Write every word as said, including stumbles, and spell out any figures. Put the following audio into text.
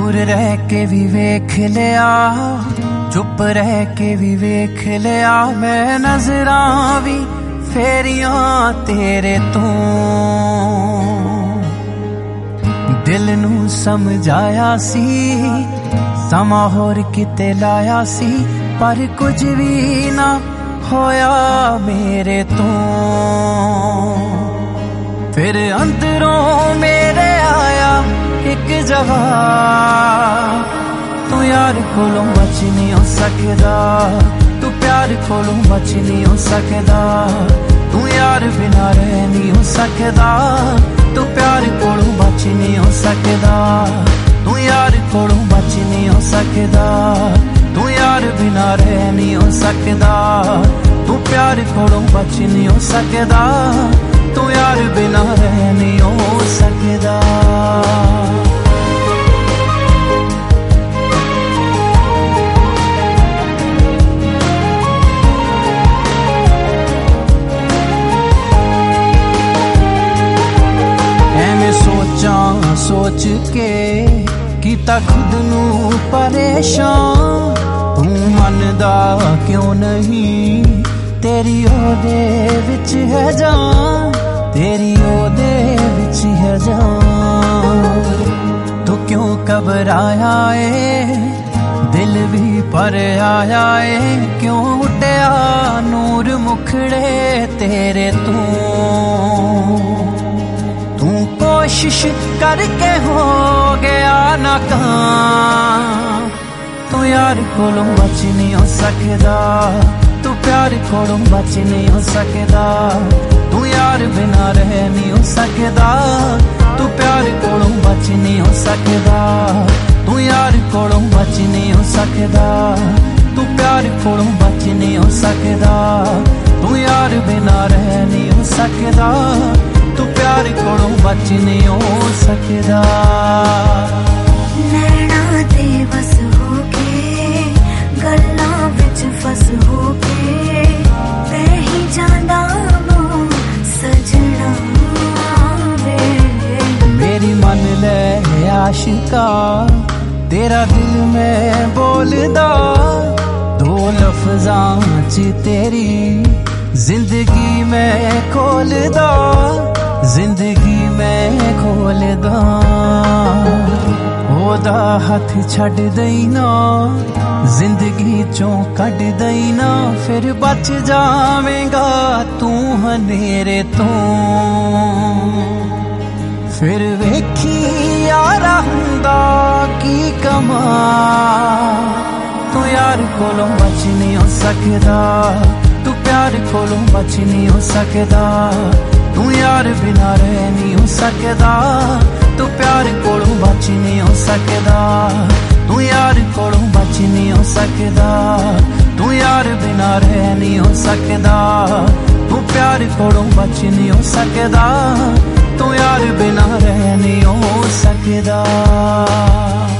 दूर रह के भी वेख लिया, चुप रह के भी वेख लिया, मैं नजरां भी फेरियां तेरे तो। दिल नू समझाया सी समा होर किते लाया सी, पर कुछ भी ना होया मेरे तो। फिर अंदरों मेरे आया एक जवाब, तू यार कोलों बच नहीं हो सकदा, तू प्यार कोलों बच नहीं हो सकदा, तू यार बिना रह नहीं हो सकदा, तू प्यार कोलों बच नहीं हो सकदा, तू यार कोलों बच नहीं हो सकदा, तू यार बिना रह नहीं हो सकदा, तू प्यार कोलों बच नहीं हो सकदा, तू यार बिना रह नहीं हो सकदा। सोच के कीता खुद नू परेशान, तू मनदा क्यों नहीं, तेरी ओदे विच है जान, तेरी ओदे विच है जान। तू क्यों घबराया है, दिल भी पर आया है, क्यों उड़या नूर मुखड़े तेरे तू। तू कोशिश करके हो गया नाकाम, तू यार कोलों बच नहीं हो सकदा, तू प्यार कोलों बच नहीं हो सकदा, तू यार बिना रह नहीं हो सकदा, तू प्यार कोलों बच नहीं हो सकदा, तू यार कोलों बच नहीं हो सकदा, तू प्यार कोलों बच नहीं हो सकदा, तू यार बिना रह नहीं हो सकदा, तू प्यार कोलों बच नहीं हो सकदा। नैना ते बस हो के गल्लां विच फस हो के, ते ही जांदा मों सजना वे। मेरी मन ले आशिका, तेरा दिल में बोलदा, दो लफ्जां च तेरी जिंदगी में खोलदा, जिंदगी में खोलदा। ओदा हथ छड़ देना, जिंदगी चों कट देना, फिर बच जावेगा तू हनेरे तो। फिर वेखी यारा हुंदा की कमा, तू यार कोलों बच नहीं हो सकदा, तू प्यार कोलों बच नहीं हो सकदा, तू यार बिना रह नहीं हो सकदा, तू प्यार कोलों बच नहीं हो सकदा, तू यार कोलों बच नहीं हो सकदा, तू यार बिना रह नहीं हो सकदा, तू प्यार कोलों बच नहीं हो सकदा, तू यार बिना रह नहीं हो सकदा।